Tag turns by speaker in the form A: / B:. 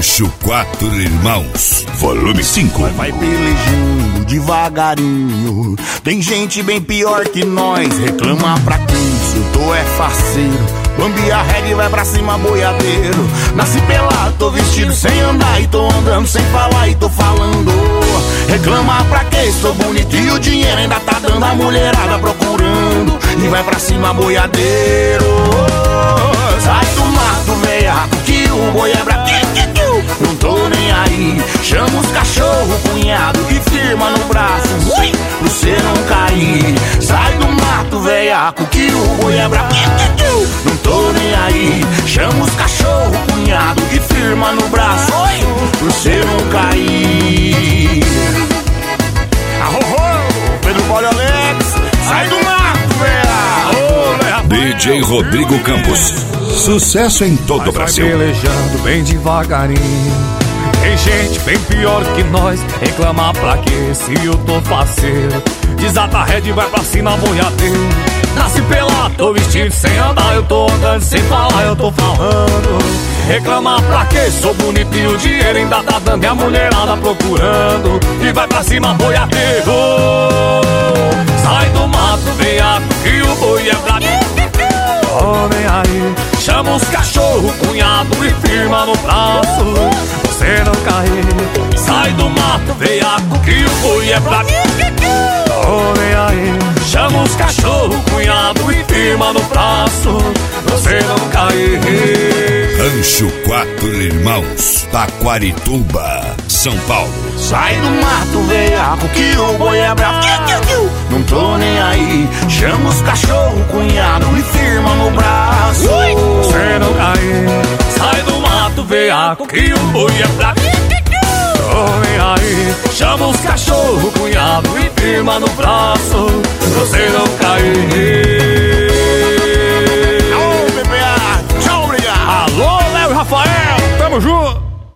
A: Rancho 4 Irmãos, volume 5.
B: Vai pelejando devagarinho. Tem gente bem pior que nós. Reclama pra quem se eu tô é faceiro. Bambi a regra e vai pra cima boiadeiro. Nasci pelado, tô vestido sem andar. E tô andando sem falar e tô falando. Reclama pra quê? Sou bonito e o dinheiro ainda tá dando. A mulherada procurando. E vai pra cima boiadeiro. Sai do mato, veiaco, que o boi é brabo. Não tô nem aí. Chama os cachorro, cunhado, e firma no braço pra você não cair. Sai do mato, veiaco, que o boi é brabo. Não tô nem aí. Chama os cachorro, cunhado, e firma no braço pra você não cair. Arro, Pedro Paulo Alex, sai do mato, veiaco.
A: DJ Rodrigo Campos, sucesso em todo o Brasil.
C: Vai pelejando bem devagarinho. Tem gente bem pior que nós. Reclamar pra quê se eu tô faceiro? Desata a rede e vai pra cima boiadeiro. Nasci pelado, tô vestido sem andar. Eu tô andando sem falar, eu tô falando. Reclamar pra quê? Sou bonito e o dinheiro ainda tá dando. E a mulherada procurando. E vai pra cima boiadeiro. Sai do mato, veiaco, que o boi é brabo. Homem aí, chama os cachorro, cunhado, e firma no braço você não cair. Sai do mato, veiaco, que o boi é brabo. Homem aí, chama os cachorro, cunhado, e firma no braço você não cair.
A: Rancho 4 Irmãos, Taquarituba, São Paulo.
B: Sai do mato, veiaco, que o boi é brabo. Não tô nem aí. Chama os cachorro, cunhado, e firma no braço
C: você não cair. Sai do mato, veiaco, que o boi é brabo. Homem aí, chama os cachorro, cunhado, e firma no braço você não cair.